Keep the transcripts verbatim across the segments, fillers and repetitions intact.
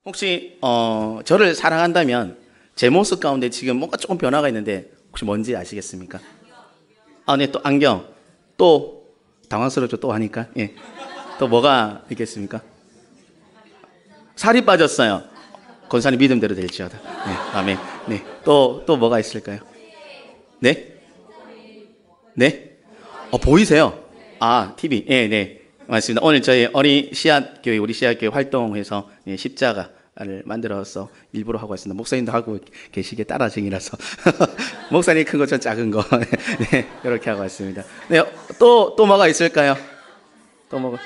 혹시 어, 저를 사랑한다면 제 모습 가운데 지금 뭔가 조금 변화가 있는데 혹시 뭔지 아시겠습니까? 아, 네, 또 안경. 또 당황스럽죠. 또 하니까. 예. 또 뭐가 있겠습니까? 살이 빠졌어요. 권사님 믿음대로 될지어다. 네, 아멘. 네. 또, 또 뭐가 있을까요? 네? 네? 어, 보이세요? 아, 티비. 예, 네. 맞습니다. 오늘 저희 어린 씨앗 교회, 우리 씨앗 교회 활동해서 예, 십자가를 만들어서 일부러 하고 있습니다. 목사님도 하고 계시게 따라쟁이라서. 목사님 큰 거, 전 작은 거. 네, 이렇게 하고 있습니다. 네, 또, 또 뭐가 있을까요? 또 뭐가?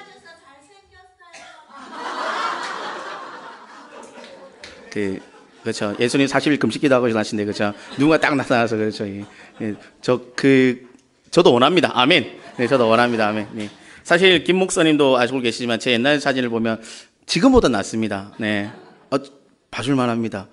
그, 그렇죠. 예수님 사십 일 금식기도 하고 하시는데, 그렇죠. 누군가 딱 나타나서, 그렇죠. 예, 예, 저, 그, 저도 원합니다. 아멘. 네, 저도 원합니다. 아멘. 네. 사실, 김 목사님도 알고 계시지만, 제 옛날 사진을 보면, 지금보다 낫습니다. 네. 어, 봐줄만 합니다.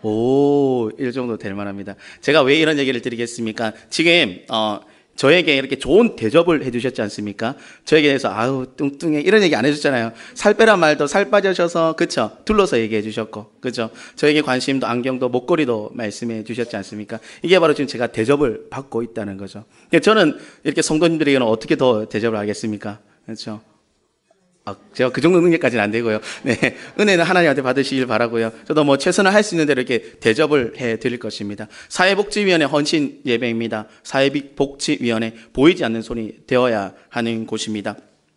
오, 이 정도 될 만합니다. 제가 왜 이런 얘기를 드리겠습니까? 지금, 어, 저에게 이렇게 좋은 대접을 해주셨지 않습니까? 저에게 대해서 아우 뚱뚱해 이런 얘기 안 해줬잖아요. 살 빼란 말도 살 빠져셔서 그쵸? 둘러서 얘기해 주셨고 그죠? 저에게 관심도 안경도 목걸이도 말씀해 주셨지 않습니까? 이게 바로 지금 제가 대접을 받고 있다는 거죠. 저는 이렇게 성도님들에게는 어떻게 더 대접을 하겠습니까? 그렇죠? 아, 제가 그 정도 능력까지는 안 되고요. 네. 은혜는 하나님한테 받으시길 바라고요. 저도 뭐 최선을 할 수 있는 대로 이렇게 대접을 해 드릴 것입니다. 사회복지위원회 헌신 예배입니다. 사회복지위원회 보이지 않는 손이 되어야 하는 곳입니다.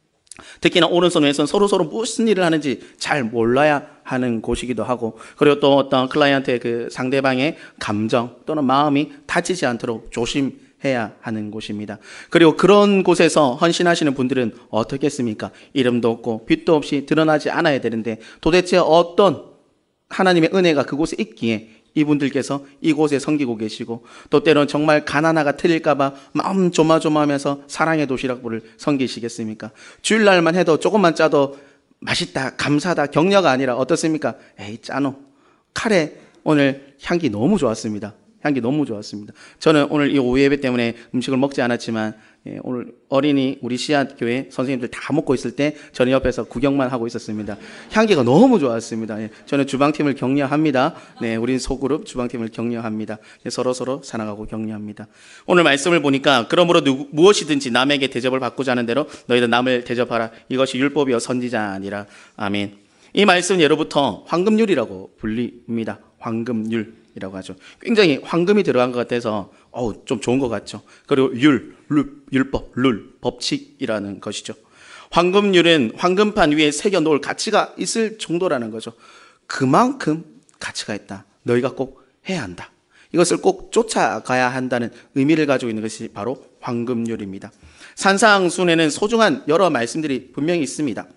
특히나 오른손에서는 서로서로 무슨 일을 하는지 잘 몰라야 하는 곳이기도 하고, 그리고 또 어떤 클라이언트의 그 상대방의 감정 또는 마음이 다치지 않도록 조심 해야 하는 곳입니다. 그리고 그런 곳에서 헌신하시는 분들은 어떻겠습니까? 이름도 없고 빛도 없이 드러나지 않아야 되는데 도대체 어떤 하나님의 은혜가 그곳에 있기에 이분들께서 이곳에 섬기고 계시고, 또 때로는 정말 가나나가 틀릴까봐 마음 조마조마하면서 사랑의 도시락부를 섬기시겠습니까? 주일날만 해도 조금만 짜도 맛있다, 감사하다, 격려가 아니라 어떻습니까? 에이 짜노. 카레 오늘 향기 너무 좋았습니다. 향기 너무 좋았습니다. 저는 오늘 이 오후 예배 때문에 음식을 먹지 않았지만 예, 오늘 어린이 우리 씨앗 교회 선생님들 다 먹고 있을 때 저는 옆에서 구경만 하고 있었습니다. 향기가 너무 좋았습니다. 예, 저는 주방팀을 격려합니다. 네, 우리 소그룹 주방팀을 격려합니다. 예, 서로 서로 사랑하고 격려합니다. 오늘 말씀을 보니까 그러므로 누구, 무엇이든지 남에게 대접을 받고자 하는 대로 너희들 남을 대접하라. 이것이 율법이요 선지자 아니라. 아멘. 이 말씀은 예로부터 황금률이라고 불립니다. 황금률. 이라고 하죠. 굉장히 황금이 들어간 것 같아서 어우, 좀 좋은 것 같죠. 그리고 율, 룰, 율법, 룰, 법칙이라는 것이죠. 황금률은 황금판 위에 새겨 놓을 가치가 있을 정도라는 거죠. 그만큼 가치가 있다. 너희가 꼭 해야 한다. 이것을 꼭 쫓아가야 한다는 의미를 가지고 있는 것이 바로 황금률입니다. 산상순에는 소중한 여러 말씀들이 분명히 있습니다.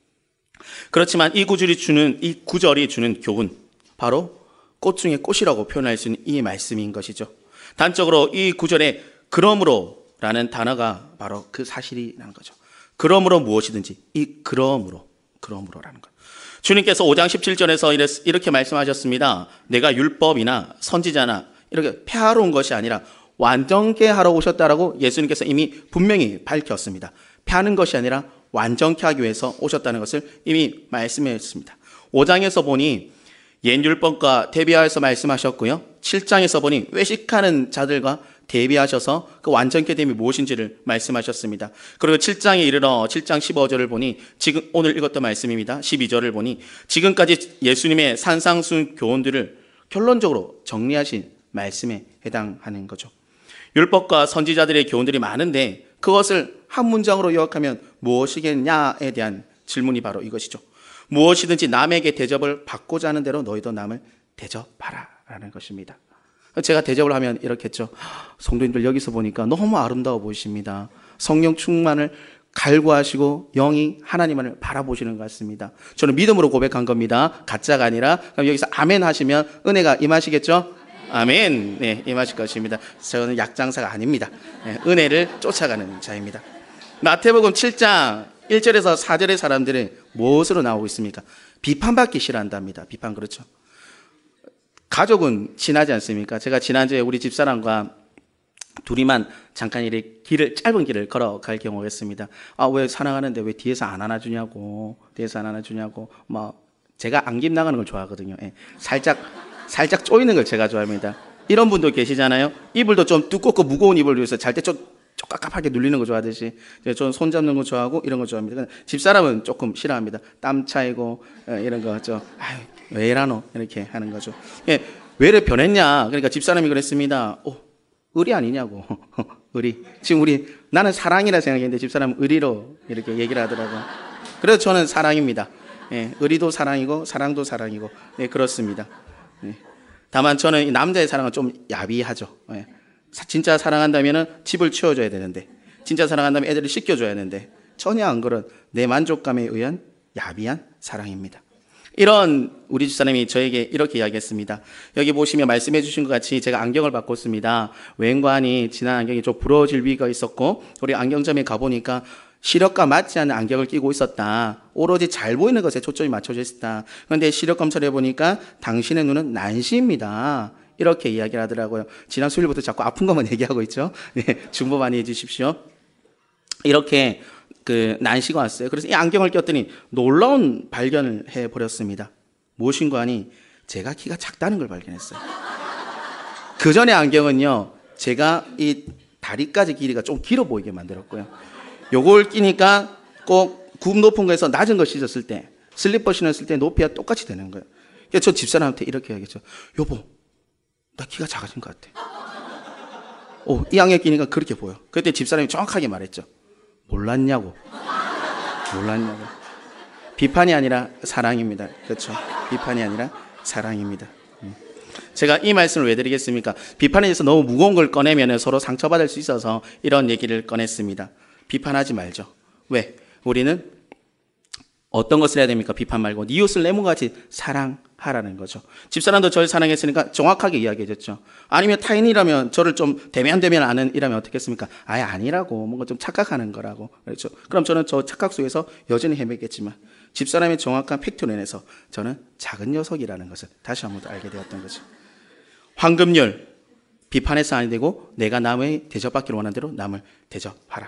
그렇지만 이 구절이 주는 이 구절이 주는 교훈, 바로 꽃 중에 꽃이라고 표현할 수 있는 이 말씀인 것이죠. 단적으로 이 구절에 그러므로 라는 단어가 바로 그 사실이라는 거죠. 그러므로 무엇이든지 이 그러므로 그러므로라는 것. 주님께서 오 장 십칠 절에서 이렇게 말씀하셨습니다. 내가 율법이나 선지자나 이렇게 폐하러 온 것이 아니라 완전케 하러 오셨다라고 예수님께서 이미 분명히 밝혔습니다. 폐하는 것이 아니라 완전케 하기 위해서 오셨다는 것을 이미 말씀했습니다. 오 장에서 보니 옛 율법과 대비하여서 말씀하셨고요. 칠 장에서 보니 외식하는 자들과 대비하셔서 그 완전케 됨이 무엇인지를 말씀하셨습니다. 그리고 칠 장에 이르러 칠 장 십오 절을 보니 지금 오늘 읽었던 말씀입니다. 십이 절을 보니 지금까지 예수님의 산상순 교훈들을 결론적으로 정리하신 말씀에 해당하는 거죠. 율법과 선지자들의 교훈들이 많은데 그것을 한 문장으로 요약하면 무엇이겠냐에 대한 질문이 바로 이것이죠. 무엇이든지 남에게 대접을 받고자 하는 대로 너희도 남을 대접하라 라는 것입니다. 제가 대접을 하면 이렇게 했죠. 성도님들 여기서 보니까 너무 아름다워 보이십니다. 성령 충만을 갈구하시고 영이 하나님만을 바라보시는 것 같습니다. 저는 믿음으로 고백한 겁니다. 가짜가 아니라. 그럼 여기서 아멘 하시면 은혜가 임하시겠죠? 아멘. 네, 임하실 것입니다. 저는 약장사가 아닙니다. 네, 은혜를 쫓아가는 자입니다. 마태복음 칠 장 일 절에서 사 절의 사람들은 무엇으로 나오고 있습니까? 비판받기 싫어한답니다. 비판. 그렇죠. 가족은 친하지 않습니까? 제가 지난주에 우리 집사람과 둘이만 잠깐 이렇게 길을, 짧은 길을 걸어갈 경우가 있습니다. 아, 왜 사랑하는데 왜 뒤에서 안 안아주냐고, 뒤에서 안 안아주냐고, 막 제가 안김 나가는 걸 좋아하거든요. 예. 살짝 살짝 쪼이는 걸 제가 좋아합니다. 이런 분도 계시잖아요. 이불도 좀 두껍고 무거운 이불을 위해서 잘 때 좀 깝깝하게 눌리는 거 좋아하듯이 저는 손 잡는 거 좋아하고 이런 거 좋아합니다. 집사람은 조금 싫어합니다. 땀 차이고 이런 거 좀 아유 왜 이러노 이렇게 하는 거죠. 예, 왜를 변했냐? 그러니까 집사람이 그랬습니다. 오, 의리 아니냐고. 의리. 지금 우리 나는 사랑이라 생각했는데 집사람은 의리로 이렇게 얘기를 하더라고요. 그래서 저는 사랑입니다. 예, 의리도 사랑이고 사랑도 사랑이고 네, 그렇습니다. 예. 다만 저는 이 남자의 사랑은 좀 야비하죠. 예. 진짜 사랑한다면 집을 치워줘야 되는데, 진짜 사랑한다면 애들을 씻겨줘야 되는데, 전혀 안 그런 내 만족감에 의한 야비한 사랑입니다. 이런 우리 집사람이 저에게 이렇게 이야기했습니다. 여기 보시면 말씀해 주신 것 같이 제가 안경을 바꿨습니다. wen관이 지난 안경이 좀 부러질 위기가 있었고, 우리 안경점에 가보니까 시력과 맞지 않는 안경을 끼고 있었다. 오로지 잘 보이는 것에 초점이 맞춰져 있었다. 그런데 시력 검사를 해보니까 당신의 눈은 난시입니다. 이렇게 이야기를 하더라고요. 지난 수요일부터 자꾸 아픈 것만 얘기하고 있죠. 네, 중보 많이 해주십시오. 이렇게 그 난시가 왔어요. 그래서 이 안경을 꼈더니 놀라운 발견을 해버렸습니다. 무엇인가 하니 제가 키가 작다는 걸 발견했어요. 그 전에 안경은요, 제가 이 다리까지 길이가 좀 길어 보이게 만들었고요. 요걸 끼니까 꼭 굽 높은 거에서 낮은 거 신었을 때, 슬리퍼 신었을 때 높이가 똑같이 되는 거예요. 그래서 저 집사람한테 이렇게 얘기했죠. 여보, 나 키가 작아진 것 같아. 오, 이 안경 끼니까 그렇게 보여. 그때 집사람이 정확하게 말했죠. 몰랐냐고. 몰랐냐고. 비판이 아니라 사랑입니다. 그렇죠. 비판이 아니라 사랑입니다. 제가 이 말씀을 왜 드리겠습니까? 비판에 대해서 너무 무거운 걸 꺼내면 서로 상처받을 수 있어서 이런 얘기를 꺼냈습니다. 비판하지 말죠. 왜? 우리는 어떤 것을 해야 됩니까? 비판 말고 이웃을 내 몸같이 사랑하라는 거죠. 집사람도 저를 사랑했으니까 정확하게 이야기해줬죠. 아니면 타인이라면 저를 좀 대면대면 아는 이라면 어떻겠습니까? 아예 아니라고, 뭔가 좀 착각하는 거라고. 그렇죠. 그럼 저는 저 착각 속에서 여전히 헤매겠지만 집사람의 정확한 팩트로 인해서 저는 작은 녀석이라는 것을 다시 한번 알게 되었던 거죠. 황금률, 비판해서 아니 되고 내가 남의 대접받기를 원하는 대로 남을 대접하라.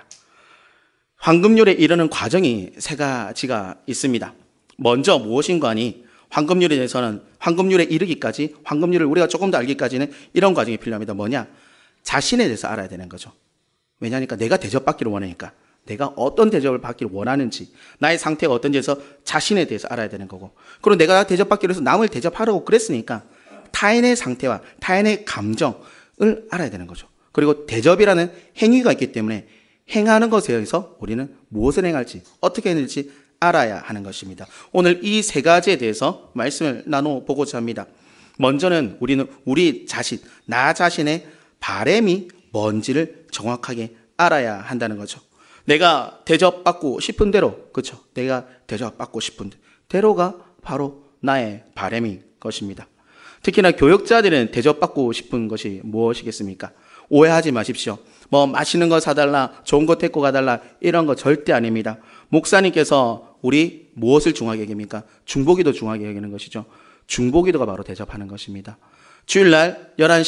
황금률에 이르는 과정이 세 가지가 있습니다. 먼저 무엇인가 하니 황금률에 대해서는 황금률에 이르기까지, 황금률을 우리가 조금 더 알기까지는 이런 과정이 필요합니다. 뭐냐? 자신에 대해서 알아야 되는 거죠. 왜냐하니까 내가 대접받기를 원하니까, 내가 어떤 대접을 받기를 원하는지, 나의 상태가 어떤지에서 자신에 대해서 알아야 되는 거고, 그리고 내가 대접받기로 해서 남을 대접하라고 그랬으니까 타인의 상태와 타인의 감정을 알아야 되는 거죠. 그리고 대접이라는 행위가 있기 때문에 행하는 것에 의해서 우리는 무엇을 행할지, 어떻게 했는지 알아야 하는 것입니다. 오늘 이 세 가지에 대해서 말씀을 나눠보고자 합니다. 먼저는 우리는 우리 자신, 나 자신의 바람이 뭔지를 정확하게 알아야 한다는 거죠. 내가 대접받고 싶은 대로, 그렇죠? 내가 대접받고 싶은 대로가 바로 나의 바람인 것입니다. 특히나 교역자들은 대접받고 싶은 것이 무엇이겠습니까? 오해하지 마십시오. 뭐 맛있는 거 사달라, 좋은 거 데리고 가달라, 이런 거 절대 아닙니다. 목사님께서 우리 무엇을 중하게 여깁니까? 중보기도 중하게 여기는 것이죠. 중보기도가 바로 대접하는 것입니다. 주일날 열한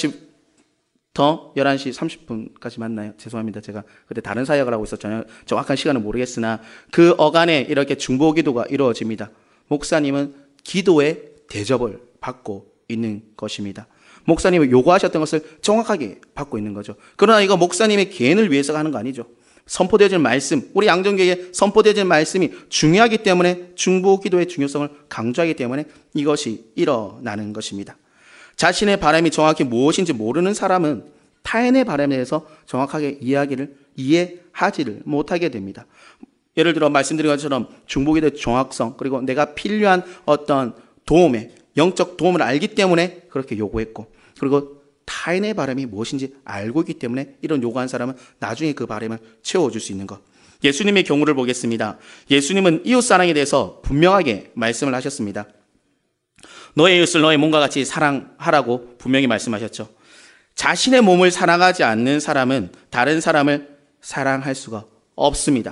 시부터 열한 시 삼십 분까지 맞나요? 죄송합니다. 제가 그때 다른 사역을 하고 있었잖아요. 정확한 시간은 모르겠으나 그 어간에 이렇게 중보기도가 이루어집니다. 목사님은 기도의 대접을 받고 있는 것입니다. 목사님이 요구하셨던 것을 정확하게 받고 있는 거죠. 그러나 이거 목사님의 개인을 위해서 하는 거 아니죠. 선포되어질 말씀, 우리 양정교회에 선포되어질 말씀이 중요하기 때문에 중보 기도의 중요성을 강조하기 때문에 이것이 일어나는 것입니다. 자신의 바람이 정확히 무엇인지 모르는 사람은 타인의 바람에 대해서 정확하게 이야기를 이해하지를 못하게 됩니다. 예를 들어 말씀드린 것처럼 중보 기도의 정확성, 그리고 내가 필요한 어떤 도움에, 영적 도움을 알기 때문에 그렇게 요구했고, 그리고 타인의 바람이 무엇인지 알고 있기 때문에 이런 요구한 사람은 나중에 그 바람을 채워줄 수 있는 것. 예수님의 경우를 보겠습니다. 예수님은 이웃사랑에 대해서 분명하게 말씀을 하셨습니다. 너의 이웃을 너의 몸과 같이 사랑하라고 분명히 말씀하셨죠. 자신의 몸을 사랑하지 않는 사람은 다른 사람을 사랑할 수가 없습니다.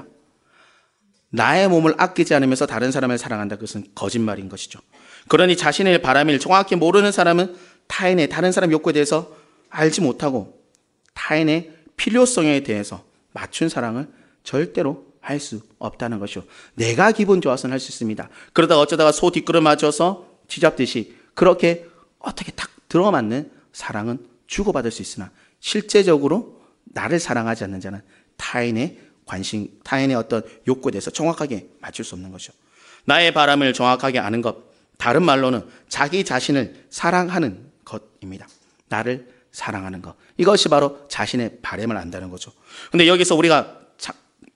나의 몸을 아끼지 않으면서 다른 사람을 사랑한다. 그것은 거짓말인 것이죠. 그러니 자신의 바람을 정확히 모르는 사람은 타인의, 다른 사람 욕구에 대해서 알지 못하고 타인의 필요성에 대해서 맞춘 사랑을 절대로 할 수 없다는 것이요. 내가 기분 좋아서는 할 수 있습니다. 그러다가 어쩌다가 소 뒷걸음 맞아서 쥐잡듯이 그렇게 어떻게 탁 들어맞는 사랑은 주고받을 수 있으나 실제적으로 나를 사랑하지 않는 자는 타인의 관심, 타인의 어떤 욕구에 대해서 정확하게 맞출 수 없는 것이죠. 나의 바람을 정확하게 아는 것, 다른 말로는 자기 자신을 사랑하는 것입니다. 나를 사랑하는 것. 이것이 바로 자신의 바람을 안다는 거죠. 근데 여기서 우리가 자,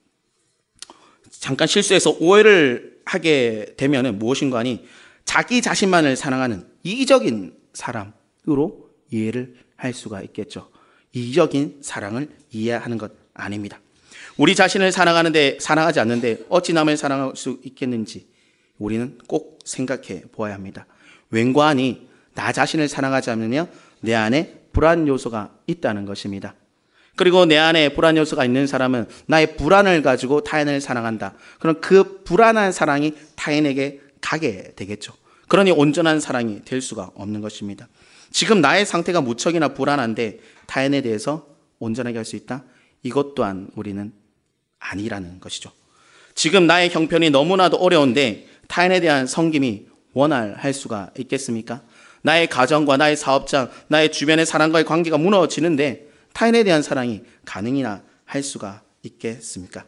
잠깐 실수해서 오해를 하게 되면은 무엇인가 하니 자기 자신만을 사랑하는 이기적인 사람으로 이해를 할 수가 있겠죠. 이기적인 사랑을 이해하는 것 아닙니다. 우리 자신을 사랑하는데 사랑하지 않는데 어찌 남을 사랑할 수 있겠는지 우리는 꼭 생각해 보아야 합니다. 웬관히 나 자신을 사랑하지 않으며 내 안에 불안 요소가 있다는 것입니다. 그리고 내 안에 불안 요소가 있는 사람은 나의 불안을 가지고 타인을 사랑한다. 그럼 그 불안한 사랑이 타인에게 가게 되겠죠. 그러니 온전한 사랑이 될 수가 없는 것입니다. 지금 나의 상태가 무척이나 불안한데 타인에 대해서 온전하게 할 수 있다? 이것 또한 우리는 아니라는 것이죠. 지금 나의 형편이 너무나도 어려운데 타인에 대한 섬김이 원활할 수가 있겠습니까? 나의 가정과 나의 사업장, 나의 주변의 사람과의 관계가 무너지는데 타인에 대한 사랑이 가능이나 할 수가 있겠습니까?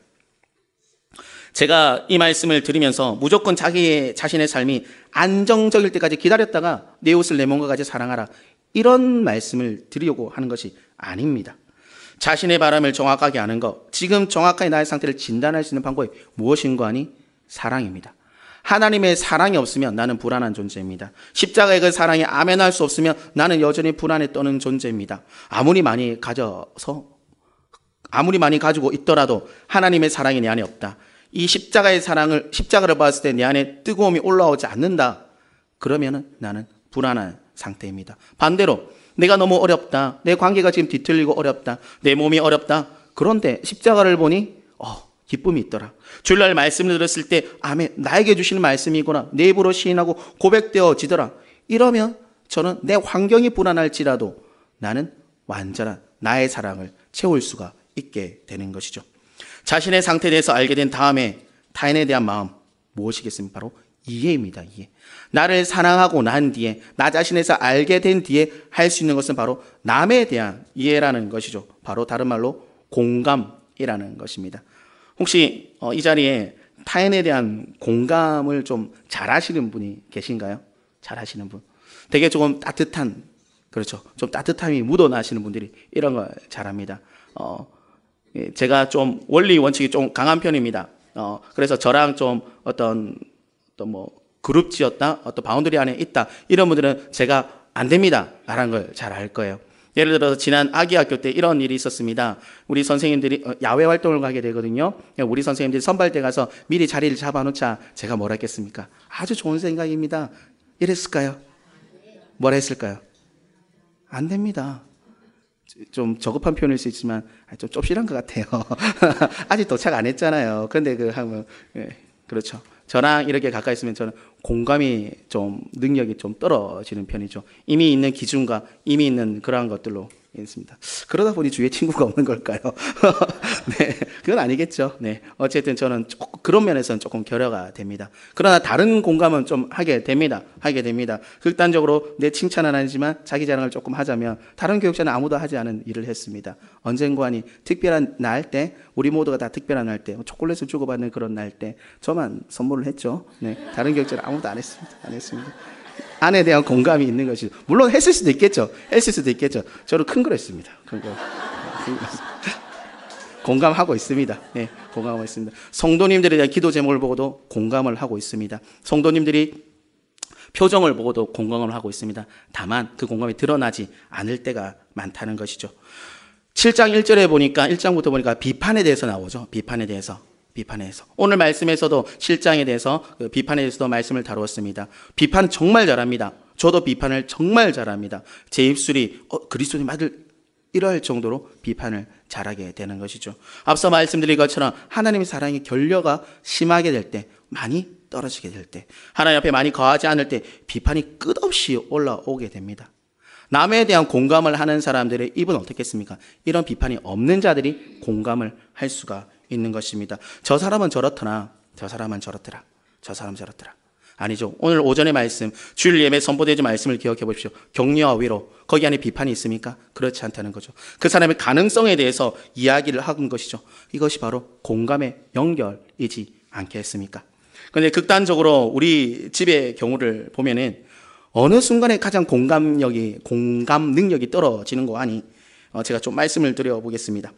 제가 이 말씀을 들으면서 무조건 자기 자신의 삶이 안정적일 때까지 기다렸다가 내 옷을 내 몸과 같이 사랑하라, 이런 말씀을 드리려고 하는 것이 아닙니다. 자신의 바람을 정확하게 아는 것, 지금 정확하게 나의 상태를 진단할 수 있는 방법이 무엇인가 하니 사랑입니다. 하나님의 사랑이 없으면 나는 불안한 존재입니다. 십자가의 그 사랑이 아멘할 수 없으면 나는 여전히 불안에 떠는 존재입니다. 아무리 많이 가져서 아무리 많이 가지고 있더라도 하나님의 사랑이 내 안에 없다. 이 십자가의 사랑을 십자가를 봤을 때 내 안에 뜨거움이 올라오지 않는다. 그러면은 나는 불안한 상태입니다. 반대로 내가 너무 어렵다. 내 관계가 지금 뒤틀리고 어렵다. 내 몸이 어렵다. 그런데 십자가를 보니 어, 기쁨이 있더라. 주일날 말씀을 들었을 때 아멘, 나에게 주시는 말씀이구나. 내 입으로 시인하고 고백되어지더라. 이러면 저는 내 환경이 불안할지라도 나는 완전한 나의 사랑을 채울 수가 있게 되는 것이죠. 자신의 상태에 대해서 알게 된 다음에 타인에 대한 마음 무엇이겠습니까? 바로 이해입니다. 이해. 나를 사랑하고 난 뒤에, 나 자신에서 알게 된 뒤에 할 수 있는 것은 바로 남에 대한 이해라는 것이죠. 바로 다른 말로 공감이라는 것입니다. 혹시 이 자리에 타인에 대한 공감을 좀 잘하시는 분이 계신가요? 잘하시는 분. 되게 조금 따뜻한, 그렇죠. 좀 따뜻함이 묻어나시는 분들이 이런 걸 잘합니다. 어, 제가 좀 원리 원칙이 좀 강한 편입니다. 어, 그래서 저랑 좀 어떤 또 뭐 그룹지었다, 어떤 바운더리 안에 있다, 이런 분들은 제가 안 됩니다 라는 걸 잘 알 거예요. 예를 들어서 지난 아기학교 때 이런 일이 있었습니다. 우리 선생님들이 야외 활동을 가게 되거든요. 우리 선생님들이 선발대 가서 미리 자리를 잡아놓자. 제가 뭘 했겠습니까? 아주 좋은 생각입니다. 이랬을까요? 뭘 했을까요? 안 됩니다. 좀 저급한 표현일 수 있지만 좀 좁실한 것 같아요. 아직 도착 안 했잖아요. 그런데 그 하면 예, 그렇죠. 저랑 이렇게 가까이 있으면 저는 공감이 좀 능력이 좀 떨어지는 편이죠. 이미 있는 기준과 이미 있는 그러한 것들로 있습니다. 그러다 보니 주위에 친구가 없는 걸까요? 네, 그건 아니겠죠. 네, 어쨌든 저는 조금 그런 면에서는 조금 결여가 됩니다. 그러나 다른 공감은 좀 하게 됩니다. 하게 됩니다. 극단적으로 내 칭찬은 아니지만 자기 자랑을 조금 하자면 다른 교육자는 아무도 하지 않은 일을 했습니다. 언젠가니 특별한 날 때, 우리 모두가 다 특별한 날 때, 초콜릿을 주고받는 그런 날 때 저만 선물을 했죠. 네, 다른 교육자는 아무도 안 했습니다. 안 했습니다. 안에 대한 공감이 있는 것이, 물론 했을 수도 있겠죠. 했을 수도 있겠죠. 저는 큰 걸 했습니다. 큰 거. 공감하고 있습니다. 네, 공감하고 있습니다. 성도님들에 대한 기도 제목을 보고도 공감을 하고 있습니다. 성도님들이 표정을 보고도 공감을 하고 있습니다. 다만 그 공감이 드러나지 않을 때가 많다는 것이죠. 칠 장 일 절에 보니까, 일 장부터 보니까 비판에 대해서 나오죠. 비판에 대해서. 비판에 대해서. 오늘 말씀에서도 칠 장에 대해서, 그 비판에 대해서도 말씀을 다루었습니다. 비판 정말 잘합니다. 저도 비판을 정말 잘합니다. 제 입술이 어, 그리스도님 아들 이럴 정도로 비판을 잘하게 되는 것이죠. 앞서 말씀드린 것처럼 하나님의 사랑의 결여가 심하게 될 때, 많이 떨어지게 될 때, 하나님 앞에 많이 거하지 않을 때 비판이 끝없이 올라오게 됩니다. 남에 대한 공감을 하는 사람들의 입은 어떻겠습니까? 이런 비판이 없는 자들이 공감을 할 수가 있는 것입니다. 저 사람은 저렇더나 저 사람은 저렇더라. 저 사람은 저렇더라. 아니죠. 오늘 오전의 말씀, 주일 예배 선포되지 말씀을 기억해 보십시오. 격려와 위로, 거기 안에 비판이 있습니까? 그렇지 않다는 거죠. 그 사람의 가능성에 대해서 이야기를 하는 것이죠. 이것이 바로 공감의 연결이지 않겠습니까? 그런데 극단적으로 우리 집의 경우를 보면은 어느 순간에 가장 공감력이, 공감 능력이 떨어지는 거 아니? 어, 제가 좀 말씀을 드려보겠습니다.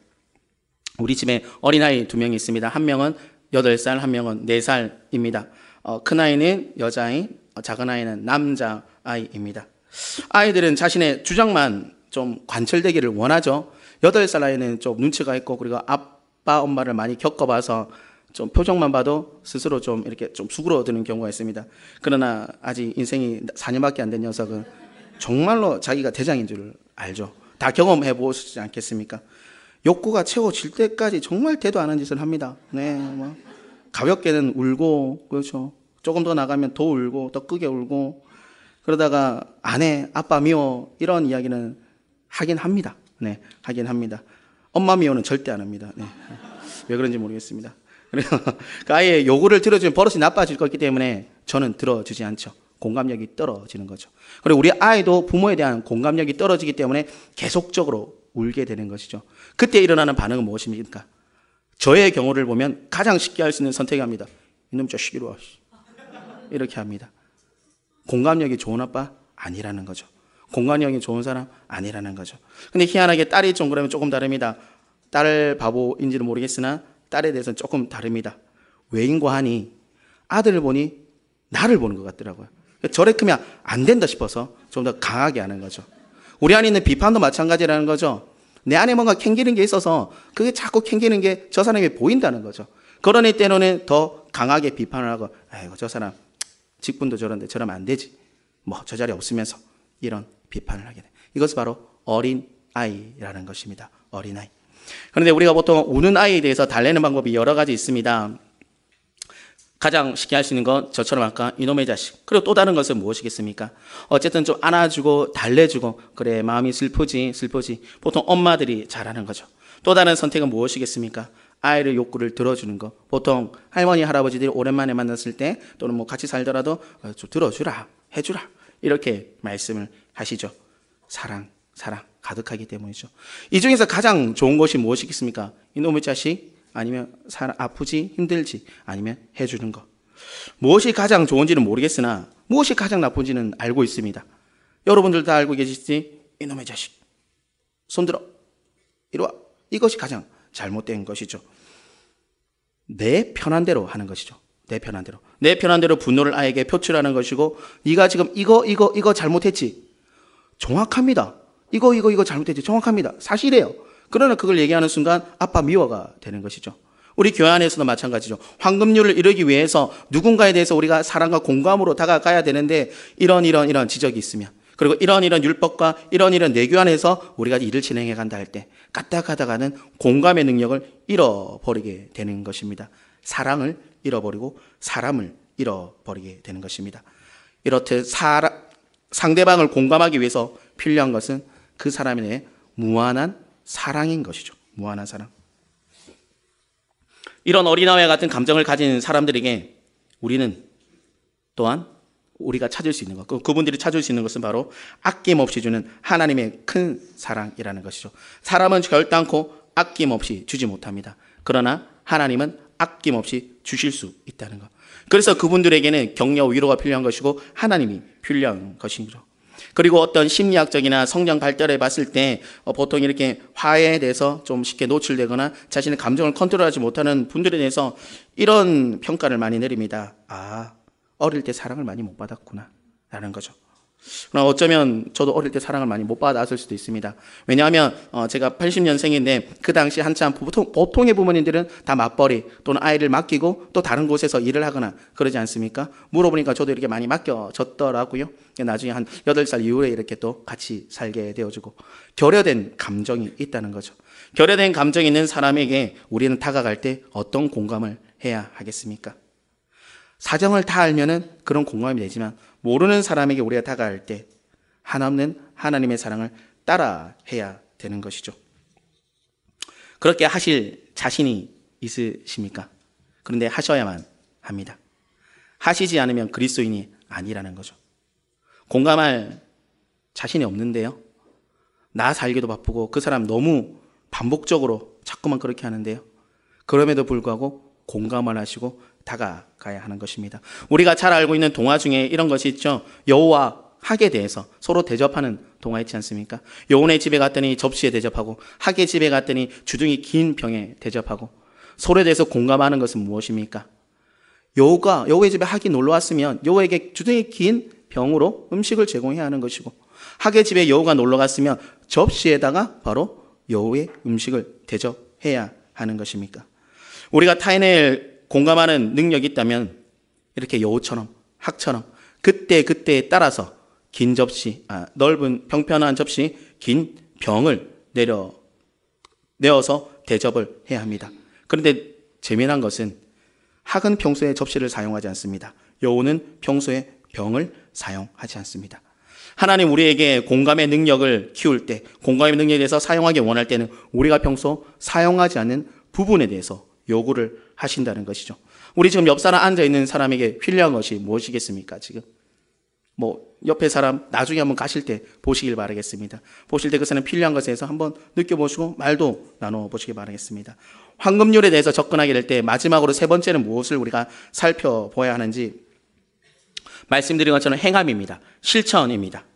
우리 집에 어린아이 두 명이 있습니다. 한 명은 여덟 살, 한 명은 네 살입니다. 어, 큰아이는 여자아이, 어, 작은아이는 남자아이입니다. 아이들은 자신의 주장만 좀 관철되기를 원하죠. 여덟 살 아이는 좀 눈치가 있고, 그리고 아빠, 엄마를 많이 겪어봐서 좀 표정만 봐도 스스로 좀 이렇게 좀 수그러드는 경우가 있습니다. 그러나 아직 인생이 사 년밖에 안 된 녀석은 정말로 자기가 대장인 줄 알죠. 다 경험해 보시지 않겠습니까? 욕구가 채워질 때까지 정말 대도 않은 짓을 합니다. 네, 뭐 가볍게는 울고, 그렇죠. 조금 더 나가면 더 울고, 더 크게 울고, 그러다가 아내, 아빠 미워 이런 이야기는 하긴 합니다. 네, 하긴 합니다. 엄마 미워는 절대 안 합니다. 네, 왜 그런지 모르겠습니다. 그래서 그 아이의 요구를 들어주면 버릇이 나빠질 거기 때문에 저는 들어주지 않죠. 공감력이 떨어지는 거죠. 그리고 우리 아이도 부모에 대한 공감력이 떨어지기 때문에 계속적으로 울게 되는 것이죠. 그때 일어나는 반응은 무엇입니까? 저의 경우를 보면 가장 쉽게 할 수 있는 선택을 합니다. 이놈 자식 이리 와. 이렇게 합니다. 공감력이 좋은 아빠 아니라는 거죠. 공감력이 좋은 사람 아니라는 거죠. 근데 희한하게 딸이 좀 그러면 조금 다릅니다. 딸 바보인지는 모르겠으나 딸에 대해서는 조금 다릅니다. 왜인고 하니 아들을 보니 나를 보는 것 같더라고요. 저래 크면 안 된다 싶어서 좀 더 강하게 하는 거죠. 우리 안에 있는 비판도 마찬가지라는 거죠. 내 안에 뭔가 캥기는 게 있어서 그게 자꾸 캥기는 게 저 사람이 보인다는 거죠. 그러니 때로는 더 강하게 비판을 하고, 아이고 저 사람 직분도 저런데 저러면 안 되지. 뭐 저 자리에 없으면서 이런 비판을 하게 돼. 이것이 바로 어린 아이라는 것입니다. 어린 아이. 그런데 우리가 보통 우는 아이에 대해서 달래는 방법이 여러 가지 있습니다. 가장 쉽게 할 수 있는 건 저처럼 아까 이놈의 자식. 그리고 또 다른 것은 무엇이겠습니까? 어쨌든 좀 안아주고 달래주고, 그래 마음이 슬프지 슬프지. 보통 엄마들이 잘하는 거죠. 또 다른 선택은 무엇이겠습니까? 아이의 욕구를 들어주는 거. 보통 할머니 할아버지들이 오랜만에 만났을 때 또는 뭐 같이 살더라도 좀 들어주라, 해주라 이렇게 말씀을 하시죠. 사랑 사랑 가득하기 때문이죠. 이 중에서 가장 좋은 것이 무엇이겠습니까? 이놈의 자식, 아니면 사람 아프지 힘들지, 아니면 해주는 것. 무엇이 가장 좋은지는 모르겠으나 무엇이 가장 나쁜지는 알고 있습니다. 여러분들 다 알고 계시지? 이놈의 자식 손들어 이리 와. 이것이 가장 잘못된 것이죠. 내 편한 대로 하는 것이죠. 내 편한 대로. 내 편한 대로 분노를 아이에게 표출하는 것이고, 네가 지금 이거 이거 이거 잘못했지. 정확합니다. 이거 이거 이거 잘못했지. 정확합니다. 사실이에요. 그러나 그걸 얘기하는 순간 아빠 미워가 되는 것이죠. 우리 교회 안에서도 마찬가지죠. 황금률을 이루기 위해서 누군가에 대해서 우리가 사랑과 공감으로 다가가야 되는데 이런 이런 이런 지적이 있으면, 그리고 이런 이런 율법과 이런 이런 내교 안에서 우리가 일을 진행해 간다 할 때 까딱하다가는 공감의 능력을 잃어버리게 되는 것입니다. 사랑을 잃어버리고 사람을 잃어버리게 되는 것입니다. 이렇듯 사람, 상대방을 공감하기 위해서 필요한 것은 그 사람에 대해 무한한 사랑인 것이죠. 무한한 사랑. 이런 어린아이와 같은 감정을 가진 사람들에게 우리는 또한 우리가 찾을 수 있는 것, 그분들이 찾을 수 있는 것은 바로 아낌없이 주는 하나님의 큰 사랑이라는 것이죠. 사람은 결단코 아낌없이 주지 못합니다. 그러나 하나님은 아낌없이 주실 수 있다는 것. 그래서 그분들에게는 격려, 위로가 필요한 것이고 하나님이 필요한 것이죠. 그리고 어떤 심리학적이나 성장 발달해 봤을 때 보통 이렇게 화해에 대해서 좀 쉽게 노출되거나 자신의 감정을 컨트롤하지 못하는 분들에 대해서 이런 평가를 많이 내립니다. 아, 어릴 때 사랑을 많이 못 받았구나 라는 거죠. 그러나 어쩌면 저도 어릴 때 사랑을 많이 못 받았을 수도 있습니다. 왜냐하면 제가 팔십 년생인데 그 당시 한참 보통, 보통의 부모님들은 다 맞벌이 또는 아이를 맡기고 또 다른 곳에서 일을 하거나 그러지 않습니까? 물어보니까 저도 이렇게 많이 맡겨졌더라고요. 나중에 한 여덟 살 이후에 이렇게 또 같이 살게 되어지고, 결여된 감정이 있다는 거죠. 결여된 감정이 있는 사람에게 우리는 다가갈 때 어떤 공감을 해야 하겠습니까? 사정을 다 알면은 그런 공감이 되지만 모르는 사람에게 우리가 다가갈 때 한없는 하나님의 사랑을 따라 해야 되는 것이죠. 그렇게 하실 자신이 있으십니까? 그런데 하셔야만 합니다. 하시지 않으면 그리스도인이 아니라는 거죠. 공감할 자신이 없는데요. 나 살기도 바쁘고 그 사람 너무 반복적으로 자꾸만 그렇게 하는데요. 그럼에도 불구하고 공감을 하시고 다가가야 하는 것입니다. 우리가 잘 알고 있는 동화 중에 이런 것이 있죠. 여우와 학에 대해서 서로 대접하는 동화 있지 않습니까? 여우네 집에 갔더니 접시에 대접하고 학의 집에 갔더니 주둥이 긴 병에 대접하고 서로에 대해서 공감하는 것은 무엇입니까? 여우가 여우의 집에 학이 놀러 왔으면 여우에게 주둥이 긴 병으로 음식을 제공해야 하는 것이고 학의 집에 여우가 놀러 갔으면 접시에다가 바로 여우의 음식을 대접해야 하는 것입니까? 우리가 타인을 공감하는 능력이 있다면 이렇게 여우처럼 학처럼 그때 그때에 따라서 긴 접시, 아, 넓은 평평한 접시, 긴 병을 내려 내어서 대접을 해야 합니다. 그런데 재미난 것은 학은 평소에 접시를 사용하지 않습니다. 여우는 평소에 병을 사용하지 않습니다. 하나님 우리에게 공감의 능력을 키울 때, 공감의 능력에 대해서 사용하기 원할 때는 우리가 평소 사용하지 않는 부분에 대해서 요구를 하신다는 것이죠. 우리 지금 옆 사람 앉아있는 사람에게 필요한 것이 무엇이겠습니까? 지금 뭐 옆에 사람 나중에 한번 가실 때 보시길 바라겠습니다. 보실 때 그 사람 필요한 것에 대해서 한번 느껴보시고 말도 나눠보시기 바라겠습니다. 황금률에 대해서 접근하게 될 때 마지막으로 세 번째는 무엇을 우리가 살펴봐야 하는지 말씀드린 것처럼 행함입니다. 실천입니다.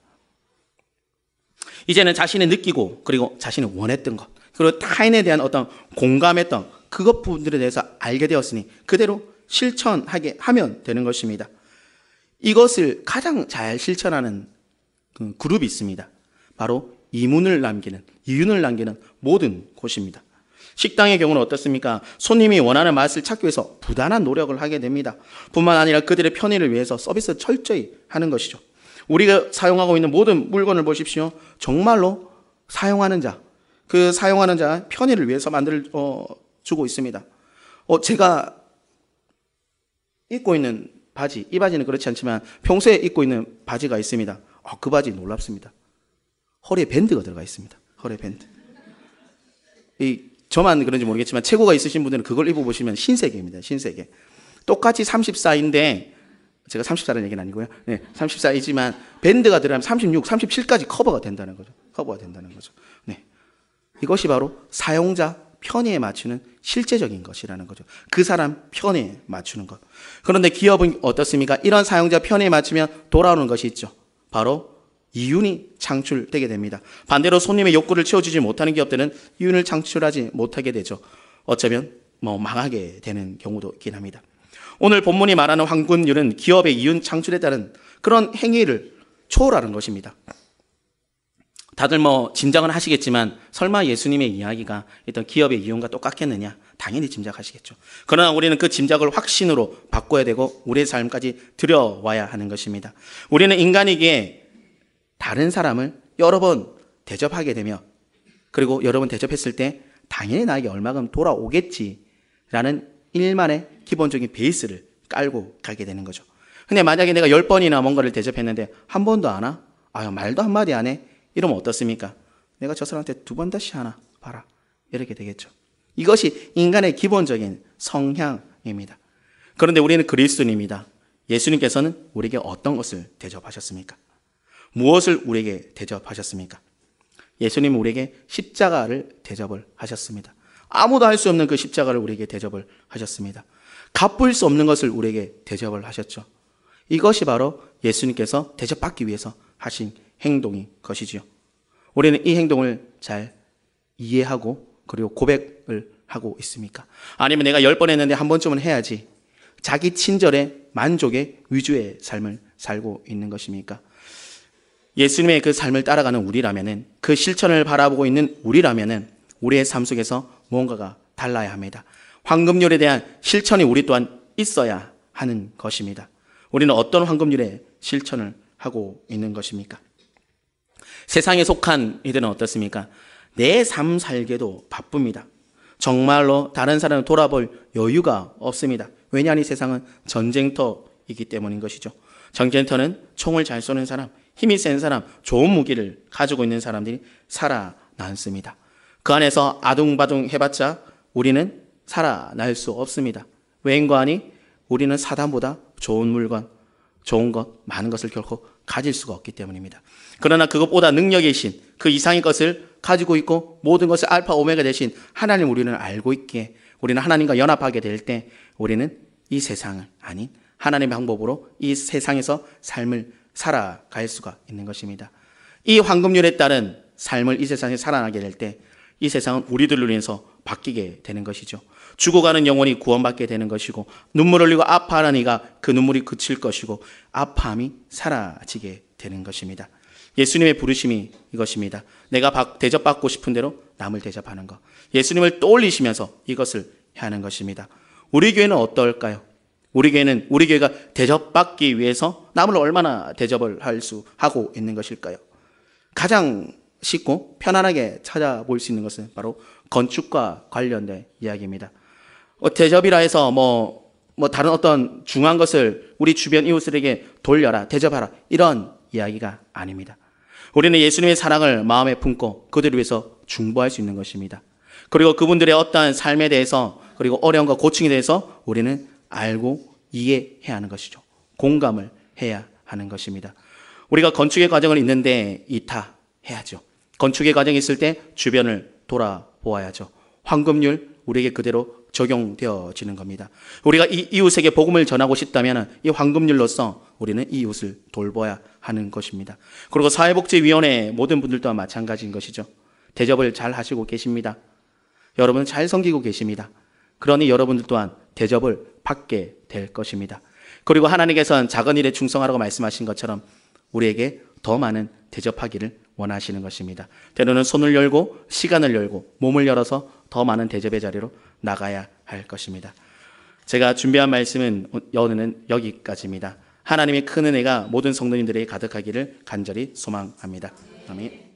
이제는 자신이 느끼고 그리고 자신이 원했던 것 그리고 타인에 대한 어떤 공감했던 그것 부분들에 대해서 알게 되었으니 그대로 실천하게 하면 되는 것입니다. 이것을 가장 잘 실천하는 그 그룹이 있습니다. 바로 이문을 남기는, 이윤을 남기는 모든 곳입니다. 식당의 경우는 어떻습니까? 손님이 원하는 맛을 찾기 위해서 부단한 노력을 하게 됩니다. 뿐만 아니라 그들의 편의를 위해서 서비스 철저히 하는 것이죠. 우리가 사용하고 있는 모든 물건을 보십시오. 정말로 사용하는 자, 그 사용하는 자 편의를 위해서 만들 어, 주고 있습니다. 어, 제가 입고 있는 바지, 이 바지는 그렇지 않지만 평소에 입고 있는 바지가 있습니다. 어, 그 바지 놀랍습니다. 허리에 밴드가 들어가 있습니다. 허리에 밴드. 이 저만 그런지 모르겠지만 체구가 있으신 분들은 그걸 입어보시면 신세계입니다. 신세계. 똑같이 삼십사인데 제가 삼십사라는 얘기는 아니고요. 네, 삼십사이지만 밴드가 들어가면 삼십육, 삼십칠까지 커버가 된다는 거죠. 커버가 된다는 거죠. 네, 이것이 바로 사용자 편의에 맞추는 실제적인 것이라는 거죠. 그 사람 편의에 맞추는 것. 그런데 기업은 어떻습니까? 이런 사용자 편의에 맞추면 돌아오는 것이 있죠. 바로 이윤이 창출되게 됩니다. 반대로 손님의 욕구를 채워주지 못하는 기업들은 이윤을 창출하지 못하게 되죠. 어쩌면 뭐 망하게 되는 경우도 있긴 합니다. 오늘 본문이 말하는 황금률은 기업의 이윤 창출에 따른 그런 행위를 초월하는 것입니다. 다들 뭐 짐작은 하시겠지만 설마 예수님의 이야기가 일단 기업의 이윤과 똑같겠느냐? 당연히 짐작하시겠죠. 그러나 우리는 그 짐작을 확신으로 바꿔야 되고 우리의 삶까지 들여와야 하는 것입니다. 우리는 인간이기에 다른 사람을 여러 번 대접하게 되며 그리고 여러 번 대접했을 때 당연히 나에게 얼마큼 돌아오겠지라는 일만의 기본적인 베이스를 깔고 가게 되는 거죠. 근데 만약에 내가 열 번이나 뭔가를 대접했는데 한 번도 안 와? 아유, 말도 한마디 안 해? 이러면 어떻습니까? 내가 저 사람한테 두 번 다시 하나 봐라. 이렇게 되겠죠. 이것이 인간의 기본적인 성향입니다. 그런데 우리는 그리스도인입니다. 예수님께서는 우리에게 어떤 것을 대접하셨습니까? 무엇을 우리에게 대접하셨습니까? 예수님은 우리에게 십자가를 대접을 하셨습니다. 아무도 할 수 없는 그 십자가를 우리에게 대접을 하셨습니다. 갚을 수 없는 것을 우리에게 대접을 하셨죠. 이것이 바로 예수님께서 대접받기 위해서 하신 행동인 것이지요. 우리는 이 행동을 잘 이해하고 그리고 고백을 하고 있습니까? 아니면 내가 열 번 했는데 한 번쯤은 해야지. 자기 친절의 만족의 위주의 삶을 살고 있는 것입니까? 예수님의 그 삶을 따라가는 우리라면은, 그 실천을 바라보고 있는 우리라면은 우리의 삶 속에서 무언가가 달라야 합니다. 황금률에 대한 실천이 우리 또한 있어야 하는 것입니다. 우리는 어떤 황금률의 실천을 하고 있는 것입니까? 세상에 속한 이들은 어떻습니까? 내 삶 살기도 바쁩니다. 정말로 다른 사람을 돌아볼 여유가 없습니다. 왜냐하니 세상은 전쟁터이기 때문인 것이죠. 전쟁터는 총을 잘 쏘는 사람, 힘이 센 사람, 좋은 무기를 가지고 있는 사람들이 살아남습니다. 그 안에서 아둥바둥 해봤자 우리는 살아날 수 없습니다. 왜인가 하니 우리는 사단보다 좋은 물건, 좋은 것, 많은 것을 결코 가질 수가 없기 때문입니다. 그러나 그것보다 능력이신 그 이상의 것을 가지고 있고 모든 것을 알파 오메가 되신 하나님 우리는 알고 있기에 우리는 하나님과 연합하게 될 때 우리는 이 세상을 아닌 하나님의 방법으로 이 세상에서 삶을 살아갈 수가 있는 것입니다. 이 황금률에 따른 삶을 이 세상에 살아나게 될 때 이 세상은 우리들로 인해서 바뀌게 되는 것이죠. 죽어가는 영혼이 구원받게 되는 것이고 눈물 흘리고 아파하는 이가 그 눈물이 그칠 것이고 아파함이 사라지게 되는 것입니다. 예수님의 부르심이 이것입니다. 내가 대접받고 싶은 대로 남을 대접하는 것. 예수님을 떠올리시면서 이것을 해야 하는 것입니다. 우리 교회는 어떨까요? 우리 교회는 우리 교회가 대접받기 위해서 남을 얼마나 대접을 할 수 하고 있는 것일까요? 가장 쉽고 편안하게 찾아볼 수 있는 것은 바로 건축과 관련된 이야기입니다. 어, 대접이라 해서 뭐, 뭐 다른 어떤 중요한 것을 우리 주변 이웃들에게 돌려라, 대접하라 이런 이야기가 아닙니다. 우리는 예수님의 사랑을 마음에 품고 그들을 위해서 중보할 수 있는 것입니다. 그리고 그분들의 어떠한 삶에 대해서 그리고 어려움과 고충에 대해서 우리는 알고 이해해야 하는 것이죠. 공감을 해야 하는 것입니다. 우리가 건축의 과정을 있는데 이타해야죠. 건축의 과정이 있을 때 주변을 돌아보아야죠. 황금률 우리에게 그대로 적용되어지는 겁니다. 우리가 이 이웃에게 복음을 전하고 싶다면 이 황금률로서 우리는 이 이웃을 돌봐야 하는 것입니다. 그리고 사회복지위원회 모든 분들 또한 마찬가지인 것이죠. 대접을 잘 하시고 계십니다. 여러분은 잘 섬기고 계십니다. 그러니 여러분들 또한 대접을 받게 될 것입니다. 그리고 하나님께서는 작은 일에 충성하라고 말씀하신 것처럼 우리에게 더 많은 대접하기를 원하시는 것입니다. 때로는 손을 열고 시간을 열고 몸을 열어서 더 많은 대접의 자리로 나가야 할 것입니다. 제가 준비한 말씀은 오늘은 여기까지입니다. 하나님의 큰 은혜가 모든 성도님들에게 가득하기를 간절히 소망합니다. 아멘.